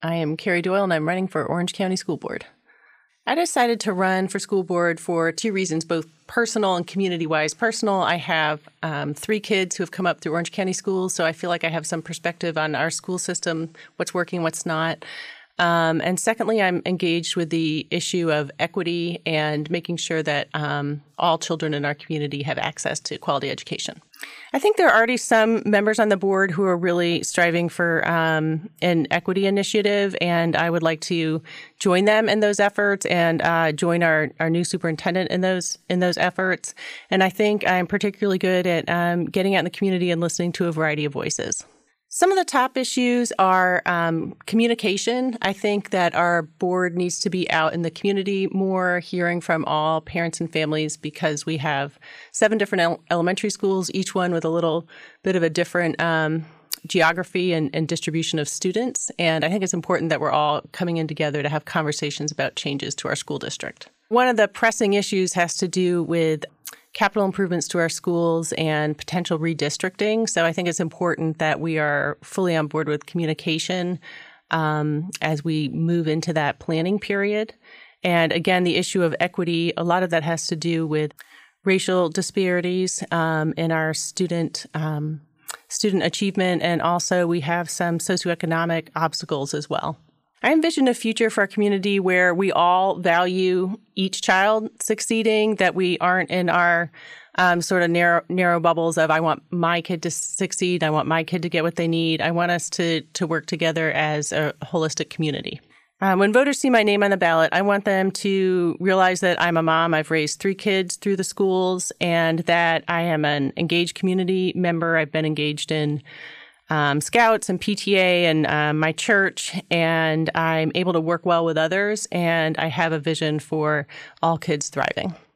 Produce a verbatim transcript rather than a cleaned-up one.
I am Carrie Doyle, and I'm running for Orange County School Board. I decided to run for school board for two reasons, both personal and community-wise. Personal, I have um, three kids who have come up through Orange County schools, so I feel like I have some perspective on our school system, what's working, what's not. Um, and secondly, I'm engaged with the issue of equity and making sure that um, all children in our community have access to quality education. I think there are already some members on the board who are really striving for um, an equity initiative, and I would like to join them in those efforts and uh, join our, our new superintendent in those in those efforts. And I think I'm particularly good at um, getting out in the community and listening to a variety of voices. Some of the top issues are um, communication. I think that our board needs to be out in the community more, hearing from all parents and families, because we have seven different el- elementary schools, each one with a little bit of a different um, geography and, and distribution of students. And I think it's important that we're all coming in together to have conversations about changes to our school district. One of the pressing issues has to do with capital improvements to our schools and potential redistricting. So I think it's important that we are fully on board with communication um, as we move into that planning period. And again, the issue of equity, a lot of that has to do with racial disparities um, in our student um, student achievement. And also we have some socioeconomic obstacles as well. I envision a future for our community where we all value each child succeeding, that we aren't in our um, sort of narrow, narrow bubbles of I want my kid to succeed, I want my kid to get what they need. I want us to, to work together as a holistic community. Um, when voters see my name on the ballot, I want them to realize that I'm a mom. I've raised three kids through the schools, and that I am an engaged community member. I've been engaged in Um, Scouts and P T A and uh, my church, and I'm able to work well with others, and I have a vision for all kids thriving.